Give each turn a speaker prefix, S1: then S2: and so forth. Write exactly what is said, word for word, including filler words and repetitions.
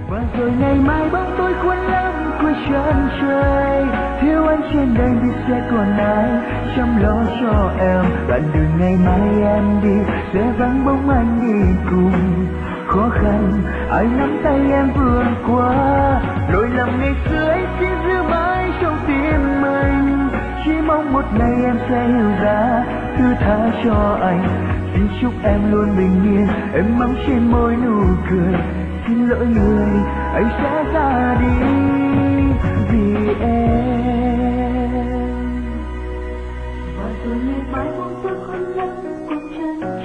S1: Và rồi ngày mai bóng tối khuất lấp cuối chân trời, thiếu anh trên đời biết sẽ còn ai chăm lo cho em. Đoạn đường ngày mai em đi sẽ vắng bóng anh đi cùng, khó khăn ai nắm tay em vượt qua. Lỗi lầm ngày xưa ấy xin giữ mãi trong tim mình, chỉ mong một ngày em sẽ hiểu ra thứ tha cho anh. Xin chúc em luôn bình yên, em mong trên môi nụ cười. Xin lỗi người, anh sẽ ra đi vì em. Và rồi ngày mai bóng tối khuất lấp cuộc chân